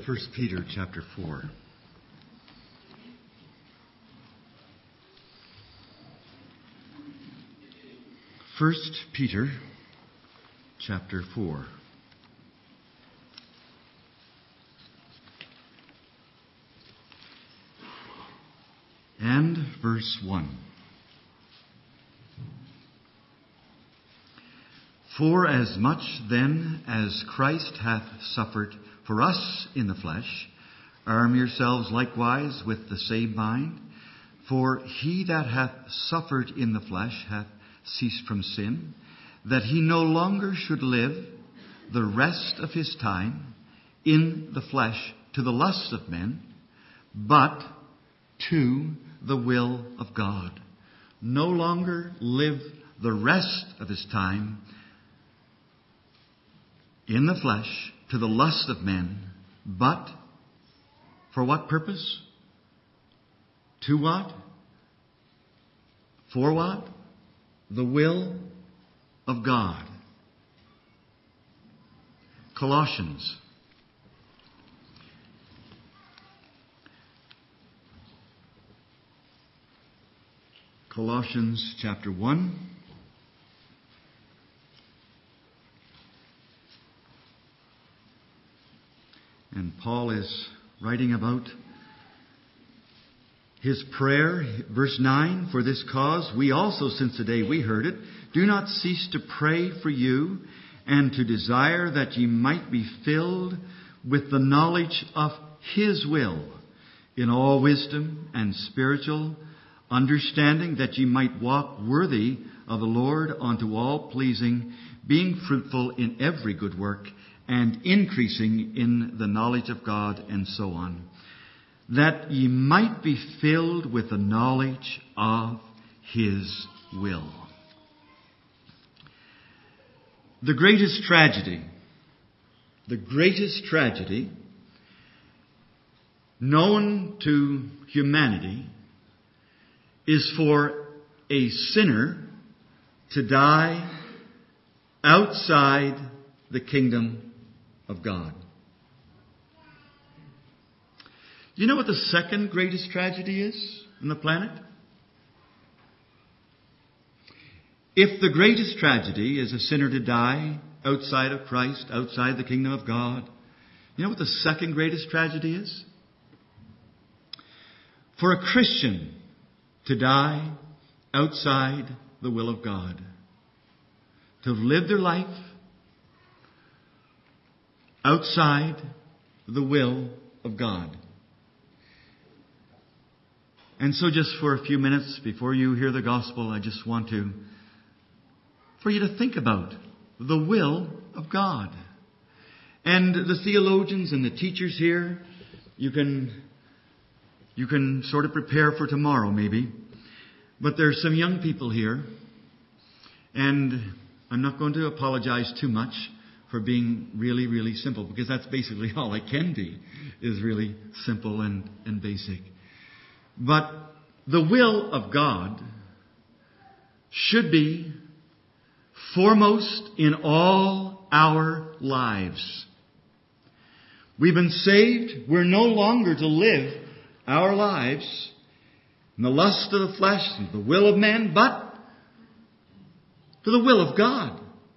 1 Peter chapter 4. First Peter chapter 4. And verse 1. For as much then as Christ hath suffered for us in the flesh, arm yourselves likewise with the same mind. For he that hath suffered in the flesh hath ceased from sin, that he no longer should live the rest of his time in the flesh to the lusts of men, but to the will of God. No longer live the rest of his time in the flesh to the lust of men, but for what purpose? To what? For what? The will of God. Colossians. Colossians chapter 1. And Paul is writing about his prayer, verse 9, for this cause we also, since the day we heard it, do not cease to pray for you and to desire that ye might be filled with the knowledge of his will in all wisdom and spiritual understanding, that ye might walk worthy of the Lord unto all pleasing, being fruitful in every good work and increasing in the knowledge of God, and so on, that ye might be filled with the knowledge of his will. The greatest tragedy known to humanity is for a sinner to die outside the kingdom of God. You know what the second greatest tragedy is on the planet? If the greatest tragedy is a sinner to die outside of Christ, outside the kingdom of God, you know what the second greatest tragedy is? For a Christian to die outside the will of God. To live their life outside the will of God. And so just for a few minutes before you hear the gospel, I just want for you to think about the will of God. And the theologians and the teachers here, you can sort of prepare for tomorrow maybe. But there's some young people here, and I'm not going to apologize too much for being really, really simple, because that's basically all I can be, is really simple and basic. But the will of God should be foremost in all our lives. We've been saved. We're no longer to live our lives in the lust of the flesh and the will of men, but to the will of God.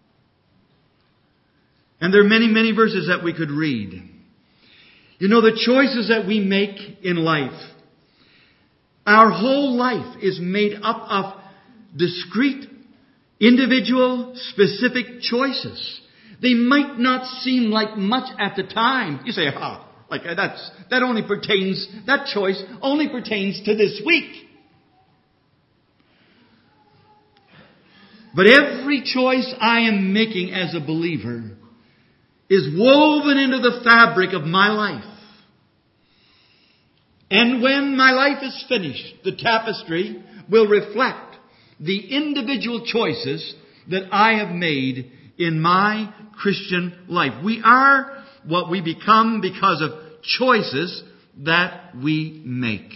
And there are many, many verses that we could read. You know, the choices that we make in life, our whole life is made up of discrete, individual, specific choices. They might not seem like much at the time. You say, that choice only pertains to this week. But every choice I am making as a believer is woven into the fabric of my life. And when my life is finished, the tapestry will reflect the individual choices that I have made in my Christian life. We are what we become because of choices that we make.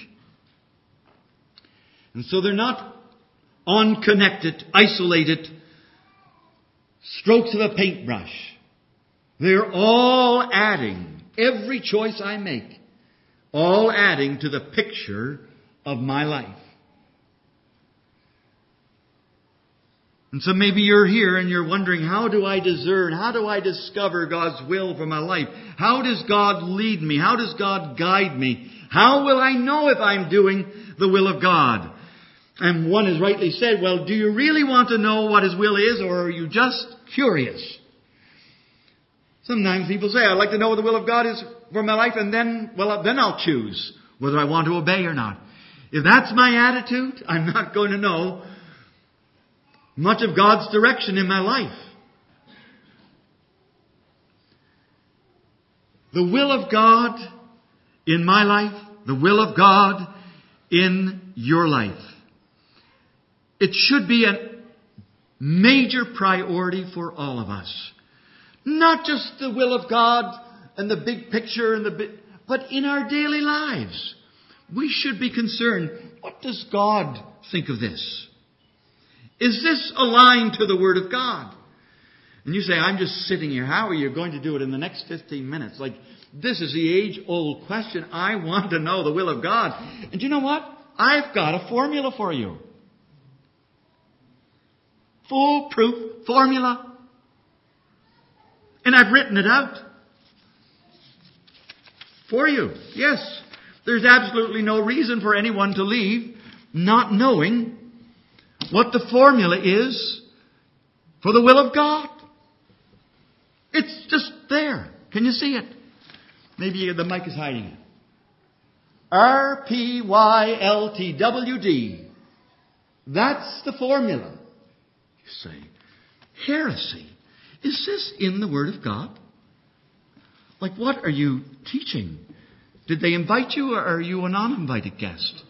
And so they're not unconnected, isolated strokes of a paintbrush. They're all adding. every choice I make, all adding to the picture of my life. And so maybe you're here and you're wondering, how do I discern? How do I discover God's will for my life? How does God lead me? How does God guide me? How will I know if I'm doing the will of God? And one has rightly said, well, do you really want to know what His will is, or are you just curious? Sometimes people say, I'd like to know what the will of God is for my life, and then I'll choose whether I want to obey or not. If that's my attitude, I'm not going to know much of God's direction in my life. The will of God in my life, the will of God in your life. It should be a major priority for all of us. Not just the will of God and the big picture but in our daily lives. We should be concerned, what does God think of this? Is this aligned to the Word of God? And you say, I'm just sitting here. How are you going to do it in the next 15 minutes? Like, this is the age-old question. I want to know the will of God. And you know what? I've got a formula for you. Foolproof formula. And I've written it out for you. Yes, there's absolutely no reason for anyone to leave not knowing what the formula is for the will of God. It's just there. Can you see it? Maybe the mic is hiding it. RPYLTWD. That's the formula. You say, heresy. Is this in the Word of God? Like, what are you teaching? Did they invite you, or are you a non-invited guest?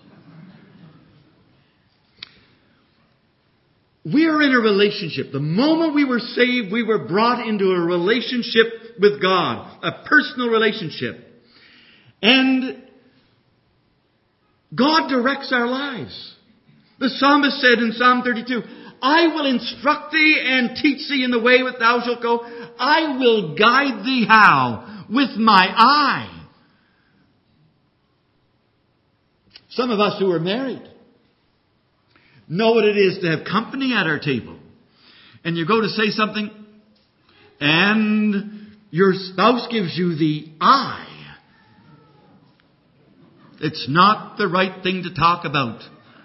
We are in a relationship. The moment we were saved, we were brought into a relationship with God. A personal relationship. And God directs our lives. The psalmist said in Psalm 32, I will instruct thee and teach thee in the way that thou shalt go. I will guide thee how? With my eye. Some of us who are married know what it is to have company at our table. And you go to say something, and your spouse gives you the eye. It's not the right thing to talk about.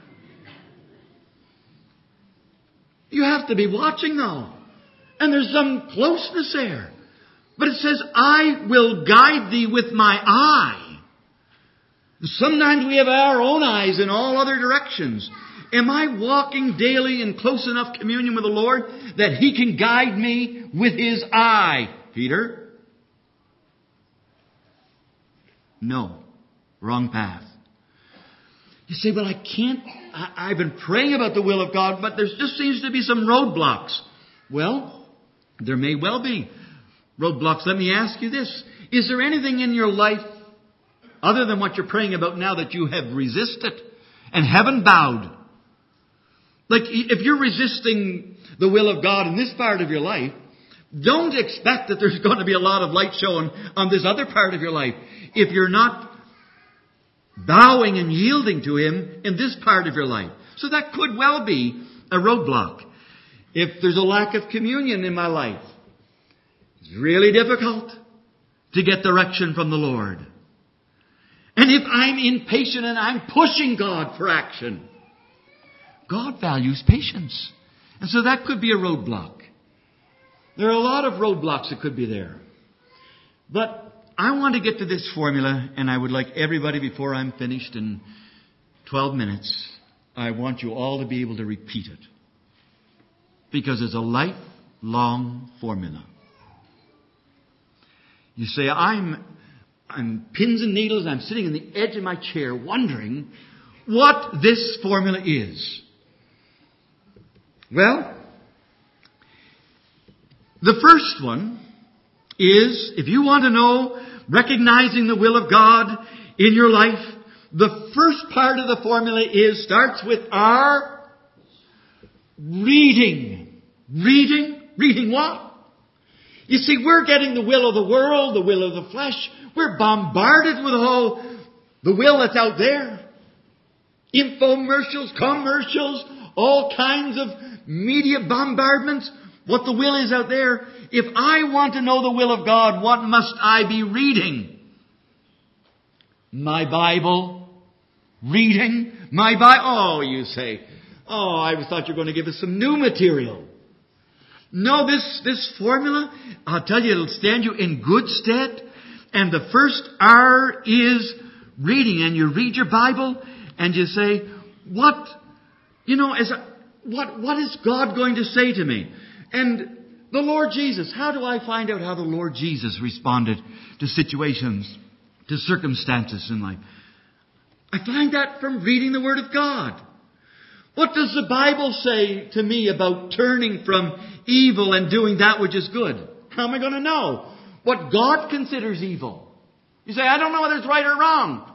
You have to be watching though. And there's some closeness there. But it says, I will guide thee with my eye. Sometimes we have our own eyes in all other directions. Am I walking daily in close enough communion with the Lord that He can guide me with His eye? Peter? No. Wrong path. You say, well, I can't. I've been praying about the will of God, but there just seems to be some roadblocks. Well, there may well be roadblocks. Let me ask you this. Is there anything in your life other than what you're praying about now that you have resisted and haven't bowed? Like, if you're resisting the will of God in this part of your life, don't expect that there's going to be a lot of light showing on this other part of your life. If you're not bowing and yielding to Him in this part of your life. So that could well be a roadblock. If there's a lack of communion in my life, it's really difficult to get direction from the Lord. And if I'm impatient and I'm pushing God for action, God values patience. And so that could be a roadblock. There are a lot of roadblocks that could be there. But I want to get to this formula, and I would like everybody, before I'm finished in 12 minutes, I want you all to be able to repeat it. Because it's a lifelong formula. You say, I'm pins and needles, I'm sitting on the edge of my chair wondering what this formula is. Well, the first one is, if you want to know, recognizing the will of God in your life, the first part of the formula starts with our reading. Reading what? You see, we're getting the will of the world, the will of the flesh. We're bombarded with the will that's out there. Infomercials, commercials, all kinds of media bombardments. What the will is out there. If I want to know the will of God, what must I be reading? My Bible. Reading my Bible. Oh, you say, I thought you were going to give us some new material. No, this formula, I'll tell you, it'll stand you in good stead. And the first R is reading. And you read your Bible and you say, what is God going to say to me? And the Lord Jesus, how do I find out how the Lord Jesus responded to situations, to circumstances in life? I find that from reading the Word of God. What does the Bible say to me about turning from evil and doing that which is good? How am I going to know what God considers evil? You say, I don't know whether it's right or wrong.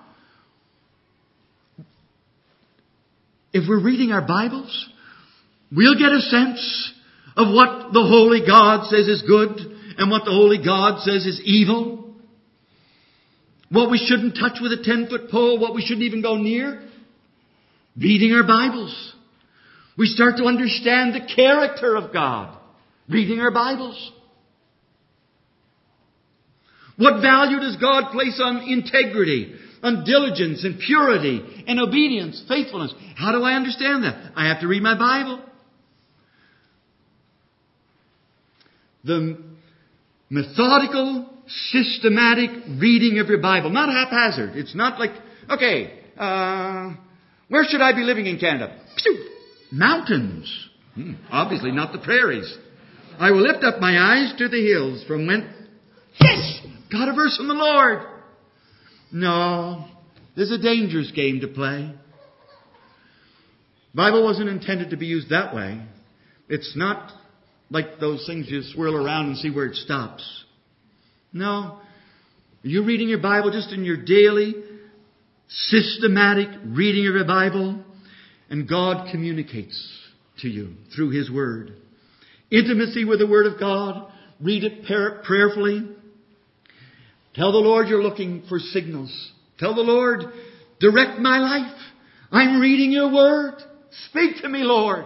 If we're reading our Bibles, we'll get a sense of what the Holy God says is good and what the Holy God says is evil. What we shouldn't touch with a 10-foot pole, what we shouldn't even go near. Reading our Bibles. We start to understand the character of God. Reading our Bibles. What value does God place on integrity, on diligence and purity and obedience, faithfulness? How do I understand that? I have to read my Bible. The methodical, systematic reading of your Bible. Not haphazard. It's not like, where should I be living in Canada? Phew, mountains. Obviously not the prairies. I will lift up my eyes to the hills from whence... Yes! Got a verse from the Lord. No. There's a dangerous game to play. Bible wasn't intended to be used that way. It's not like those things you swirl around and see where it stops. No. You're reading your Bible just in your daily, systematic reading of your Bible, and God communicates to you through His Word. Intimacy with the Word of God. Read it prayerfully. Tell the Lord you're looking for signals. Tell the Lord, direct my life. I'm reading your Word. Speak to me, Lord.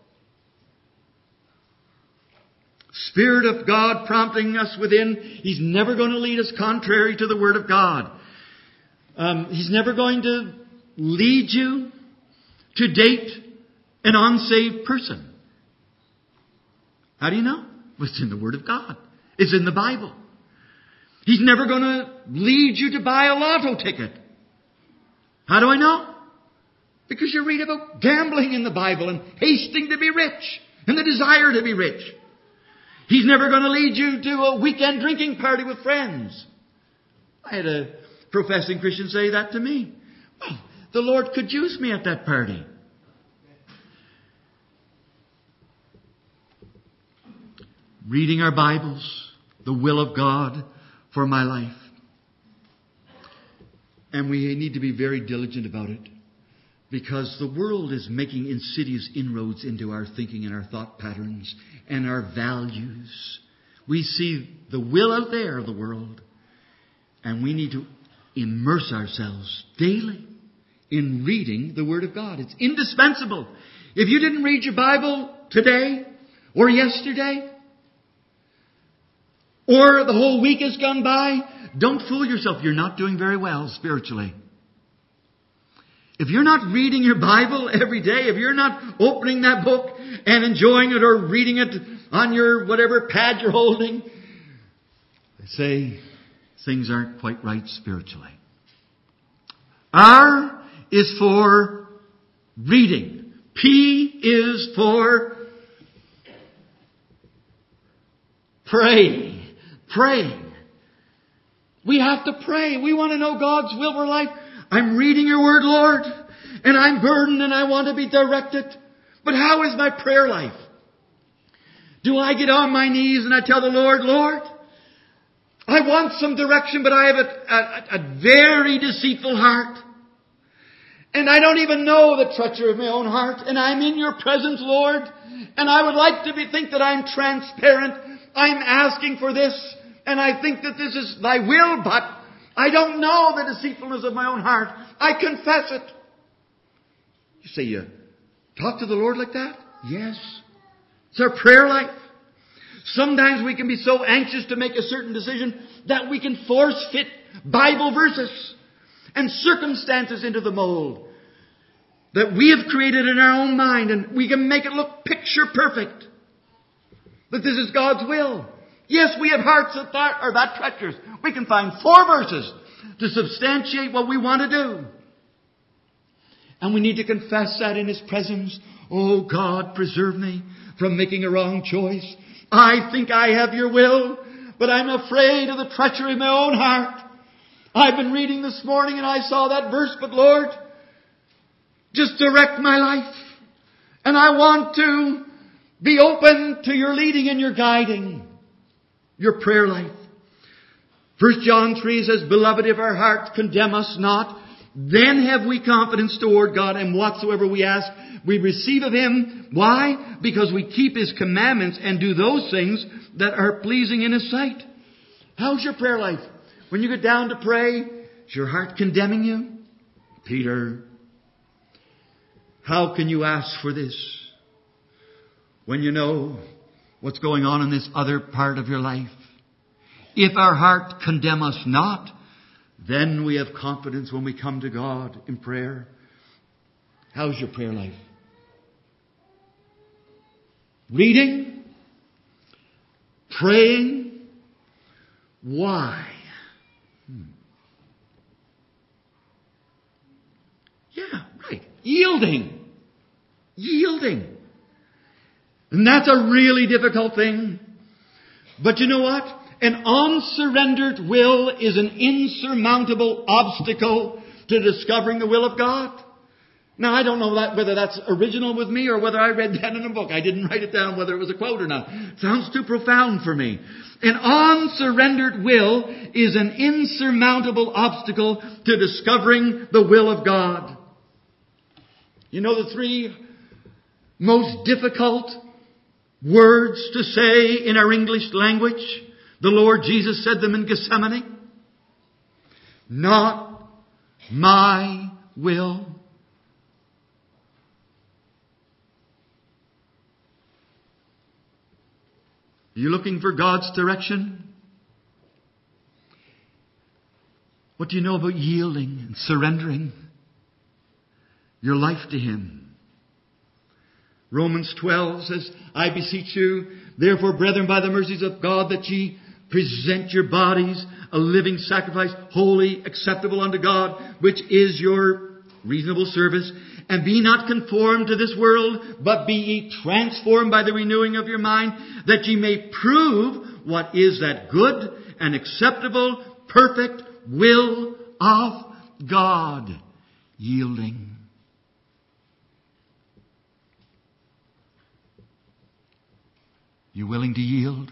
Spirit of God prompting us within. He's never going to lead us contrary to the Word of God. He's never going to lead you to date an unsaved person. How do you know? Well, it's in the Word of God. It's in the Bible. He's never going to lead you to buy a lotto ticket. How do I know? Because you read about gambling in the Bible and hasting to be rich and the desire to be rich. He's never going to lead you to a weekend drinking party with friends. I had a professing Christian say that to me. Well, the Lord could use me at that party. Reading our Bibles, the will of God for my life. And we need to be very diligent about it. Because the world is making insidious inroads into our thinking and our thought patterns and our values. We see the will out there of the world. And we need to immerse ourselves daily in reading the Word of God. It's indispensable. If you didn't read your Bible today or yesterday, or the whole week has gone by, don't fool yourself. You're not doing very well spiritually. If you're not reading your Bible every day, if you're not opening that book and enjoying it or reading it on your whatever pad you're holding, I say things aren't quite right spiritually. R is for reading. P is for praying. Praying. We have to pray. We want to know God's will for life. I'm reading your Word, Lord, and I'm burdened and I want to be directed. But how is my prayer life? Do I get on my knees and I tell the Lord, Lord, I want some direction, but I have a very deceitful heart. And I don't even know the treachery of my own heart. And I'm in your presence, Lord. And I would like to think that I'm transparent. I'm asking for this, and I think that this is thy will, but I don't know the deceitfulness of my own heart. I confess it. You say, you talk to the Lord like that? Yes. It's our prayer life. Sometimes we can be so anxious to make a certain decision that we can force fit Bible verses and circumstances into the mold that we have created in our own mind, and we can make it look picture perfect. That this is God's will. Yes, we have hearts that are that treacherous. We can find 4 verses to substantiate what we want to do. And we need to confess that in His presence. Oh God, preserve me from making a wrong choice. I think I have your will, but I'm afraid of the treachery of my own heart. I've been reading this morning and I saw that verse, but Lord, just direct my life. And I want to be open to your leading and your guiding, your prayer life. 1 John 3 says, Beloved, if our hearts condemn us not, then have we confidence toward God, and whatsoever we ask, we receive of Him. Why? Because we keep His commandments and do those things that are pleasing in His sight. How's your prayer life? When you get down to pray, is your heart condemning you? Peter, how can you ask for this when you know what's going on in this other part of your life? If our heart condemn us not, then we have confidence when we come to God in prayer. How's your prayer life? Reading? Praying? Why? Yeah, right. Yielding. Yielding. And that's a really difficult thing. But you know what? An unsurrendered will is an insurmountable obstacle to discovering the will of God. Now, I don't know whether that's original with me or whether I read that in a book. I didn't write it down whether it was a quote or not. It sounds too profound for me. An unsurrendered will is an insurmountable obstacle to discovering the will of God. You know the 3 most difficult words to say in our English language? The Lord Jesus said them in Gethsemane. Not my will. Are you looking for God's direction? What do you know about yielding and surrendering your life to Him? Romans 12 says, I beseech you, therefore, brethren, by the mercies of God, that ye present your bodies a living sacrifice, holy, acceptable unto God, which is your reasonable service. And be not conformed to this world, but be ye transformed by the renewing of your mind, that ye may prove what is that good and acceptable, perfect will of God. Yielding. You willing to yield?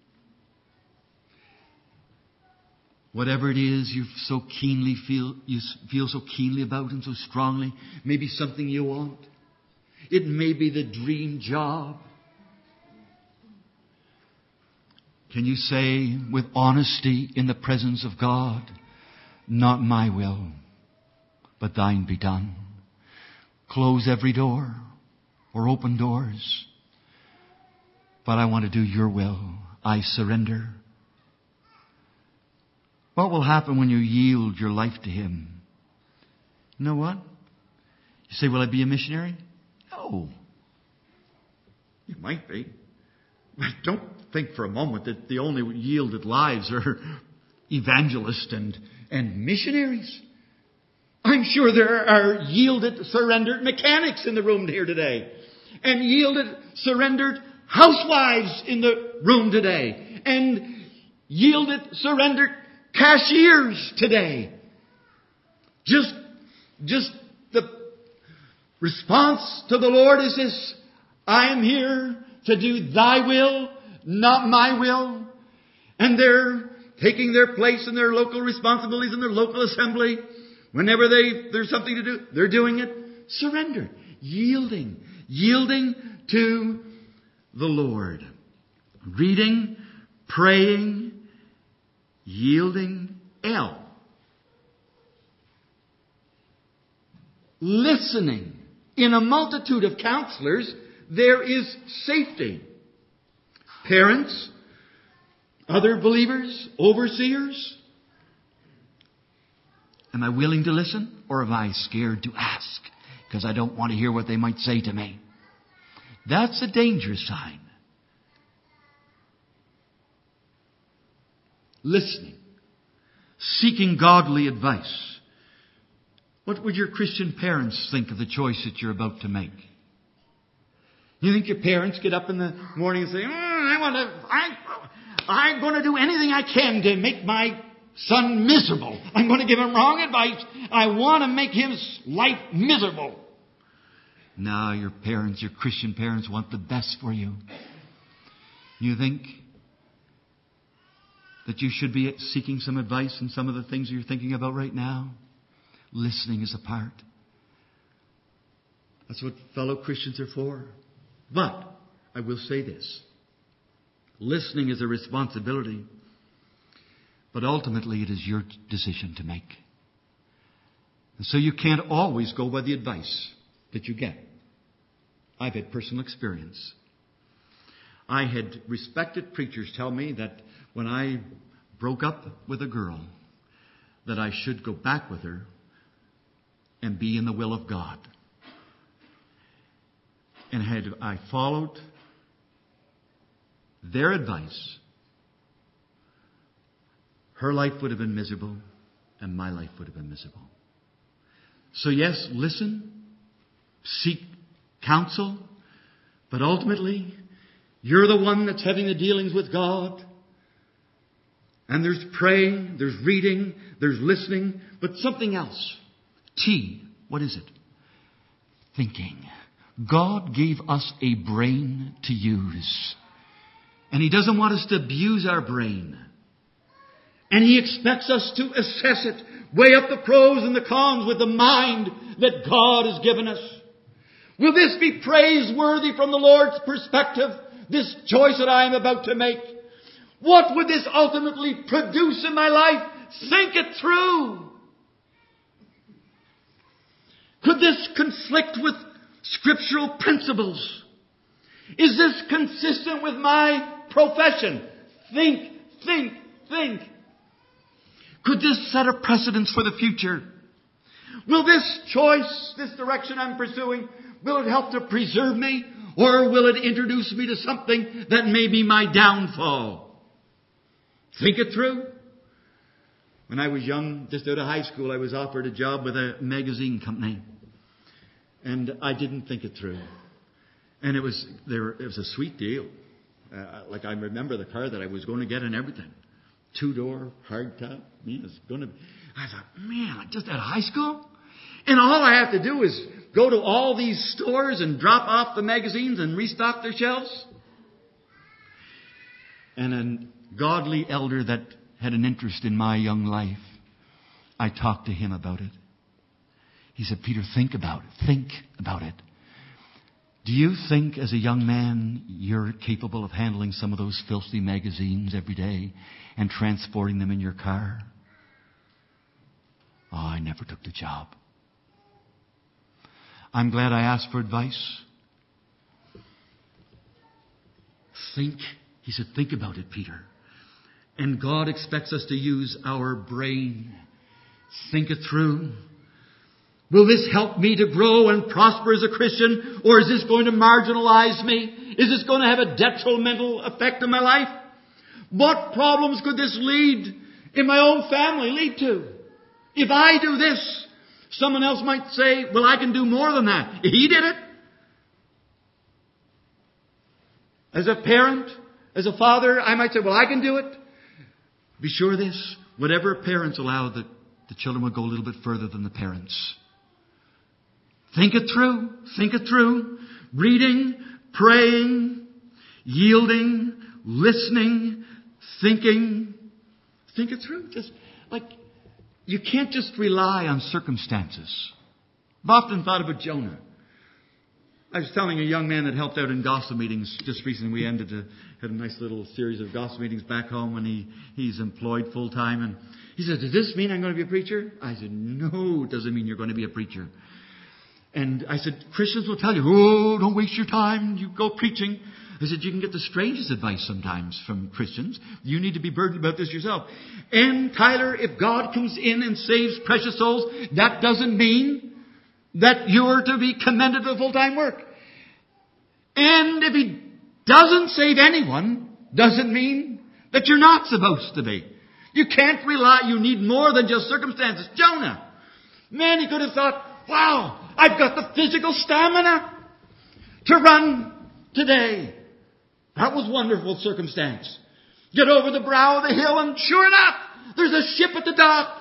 Whatever it is you so keenly feel so keenly about and so strongly, maybe something you want. It may be the dream job. Can you say with honesty in the presence of God, not my will, but thine be done? Close every door or open doors. But I want to do your will. I surrender. What will happen when you yield your life to Him? You know what? You say, will I be a missionary? No. You might be. But don't think for a moment that the only yielded lives are evangelists and missionaries. I'm sure there are yielded, surrendered mechanics in the room here today. And yielded, surrendered housewives in the room today. And yielded, surrendered cashiers today. Just the response to the Lord is this: I am here to do thy will, not my will. And they're taking their place in their local responsibilities in their local assembly. Whenever there's something to do, they're doing it. Surrender. Yielding to the Lord. Reading, praying, yielding. L. Listening. In a multitude of counselors, there is safety. Parents, other believers, overseers. Am I willing to listen, or am I scared to ask because I don't want to hear what they might say to me? That's a danger sign. Listening. Seeking godly advice. What would your Christian parents think of the choice that you're about to make? You think your parents get up in the morning and say, I'm going to do anything I can to make my son miserable. I'm going to give him wrong advice. I want to make his life miserable. No, your parents, your Christian parents, want the best for you. You think that you should be seeking some advice in some of the things you're thinking about right now? Listening is a part. That's what fellow Christians are for. But I will say this. Listening is a responsibility. But ultimately it is your decision to make. And so you can't always go by the advice that you get. I've had personal experience. I had respected preachers tell me that when I broke up with a girl, that I should go back with her and be in the will of God. And had I followed their advice, her life would have been miserable and my life would have been miserable. So yes, listen, seek counsel, but ultimately, you're the one that's having the dealings with God. And there's praying, there's reading, there's listening, but something else. T, what is it? Thinking. God gave us a brain to use. And He doesn't want us to abuse our brain. And He expects us to assess it, weigh up the pros and the cons with the mind that God has given us. Will this be praiseworthy from the Lord's perspective, this choice that I am about to make? What would this ultimately produce in my life? Think it through. Could this conflict with scriptural principles? Is this consistent with my profession? Think. Could this set a precedence for the future? Will this choice, this direction I'm pursuing, will it help to preserve me? Or will it introduce me to something that may be my downfall? Think it through. When I was young, just out of high school, I was offered a job with a magazine company. And I didn't think it through. And it was a sweet deal. Like I remember the car that I was going to get and everything. 2-door, hardtop. I thought, man, just out of high school? And all I have to do is go to all these stores and drop off the magazines and restock their shelves? And a godly elder that had an interest in my young life, I talked to him about it. He said, Peter, think about it. Think about it. Do you think as a young man you're capable of handling some of those filthy magazines every day and transporting them in your car? Oh, I never took the job. I'm glad I asked for advice. Think. He said, think about it, Peter. And God expects us to use our brain. Think it through. Will this help me to grow and prosper as a Christian? Or is this going to marginalize me? Is this going to have a detrimental effect on my life? What problems could this lead in my own family lead to? If I do this, someone else might say, well, I can do more than that. He did it. As a parent, as a father, I might say, well, I can do it. Be sure of this. Whatever parents allow, the children will go a little bit further than the parents. Think it through. Think it through. Reading, praying, yielding, listening, thinking. Think it through. Just like, you can't just rely on circumstances. I've often thought about Jonah. I was telling a young man that helped out in gospel meetings just recently. We had a nice little series of gospel meetings back home when he's employed full time. And he said, "Does this mean I'm going to be a preacher?" I said, "No, it doesn't mean you're going to be a preacher." And I said, "Christians will tell you, oh, don't waste your time. You go preaching." I said, "You can get the strangest advice sometimes from Christians. You need to be burdened about this yourself." And Tyler, if God comes in and saves precious souls, that doesn't mean that you're to be commended to full-time work. And if He doesn't save anyone, doesn't mean that you're not supposed to be. You can't rely, you need more than just circumstances. Jonah, man, he could have thought, wow, I've got the physical stamina to run today. That was wonderful circumstance. Get over the brow of the hill and sure enough, there's a ship at the dock.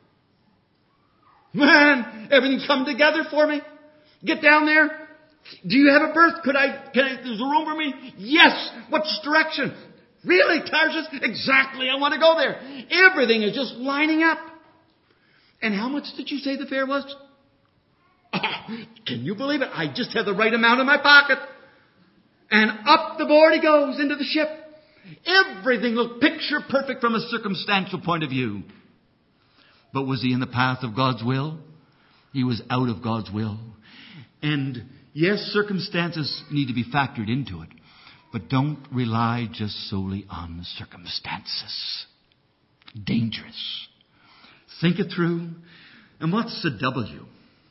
Man, everything's come together for me. Get down there. Do you have a berth? There's a room for me? Yes. Which direction? Really, Tarshish? Exactly. I want to go there. Everything is just lining up. And how much did you say the fare was? Can you believe it? I just have the right amount in my pocket. And up the board he goes into the ship. Everything looked picture perfect from a circumstantial point of view. But was he in the path of God's will? He was out of God's will. And yes, circumstances need to be factored into it. But don't rely just solely on the circumstances. Dangerous. Think it through. And what's the W?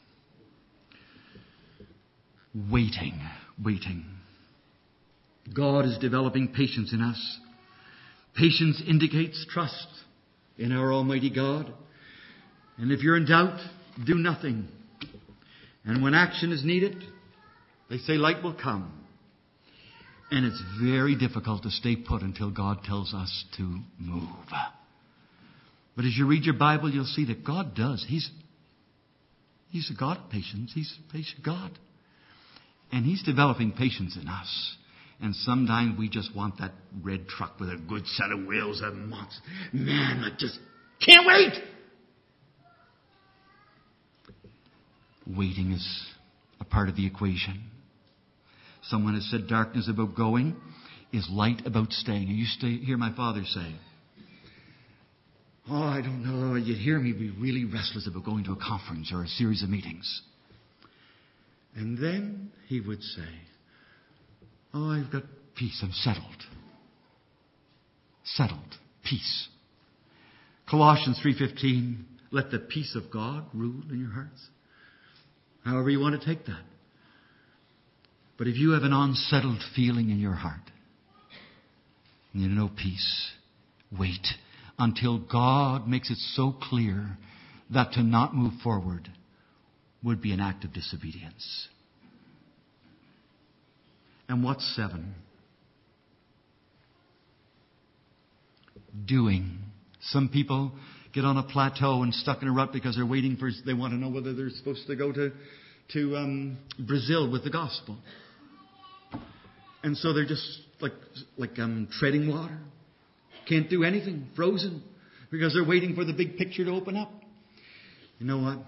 Waiting. Waiting. God is developing patience in us. Patience indicates trust in our Almighty God. And if you're in doubt, do nothing. And when action is needed, they say light will come. And it's very difficult to stay put until God tells us to move. But as you read your Bible, you'll see that God does. He's a God of patience. He's a patient God. And He's developing patience in us. And sometimes we just want that red truck with a good set of wheels and months. Man, I just can't wait. Waiting is a part of the equation. Someone has said darkness about going is light about staying. I used to hear my father say, "Oh, I don't know. You'd hear me be really restless about going to a conference or a series of meetings." And then he would say, "Oh, I've got peace. I'm settled." Settled. Peace. Colossians 3:15, let the peace of God rule in your hearts. However you want to take that. But if you have an unsettled feeling in your heart, and you know peace, wait until God makes it so clear that to not move forward would be an act of disobedience. And what's 7? Doing. Some people get on a plateau and stuck in a rut because they're waiting for, they want to know whether they're supposed to go to Brazil with the gospel. And so they're just like treading water. Can't do anything. Frozen. Because they're waiting for the big picture to open up. You know what?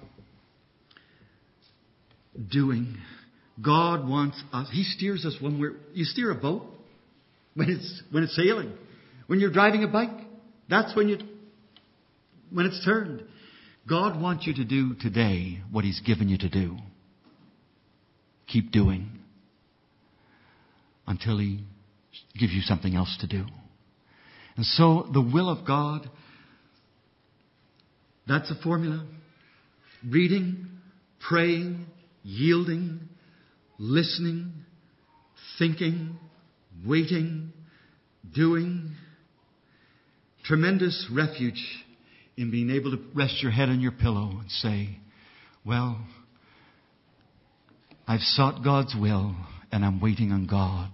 Doing. God wants us. He steers us when you steer a boat when it's sailing. When you're driving a bike, that's when it's turned. God wants you to do today what He's given you to do. Keep doing until He gives you something else to do. And so the will of God, that's a formula. Reading, praying, yielding, listening, thinking, waiting, doing. Tremendous refuge in being able to rest your head on your pillow and say, well, I've sought God's will and I'm waiting on God.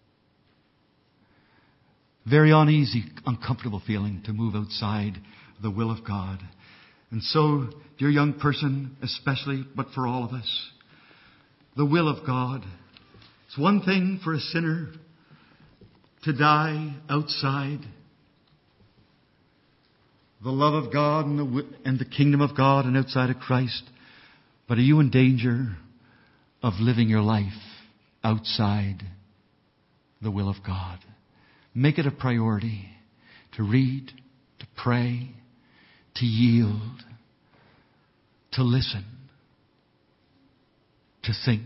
Very uneasy, uncomfortable feeling to move outside the will of God. And so, dear young person especially, but for all of us, the will of God. It's one thing for a sinner to die outside the love of God and the kingdom of God and outside of Christ. But are you in danger of living your life outside the will of God. Make it a priority to read, to pray, to yield, to listen, to think,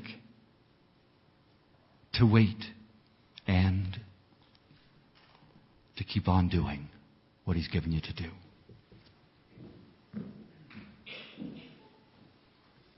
to wait, and to keep on doing what He's given you to do.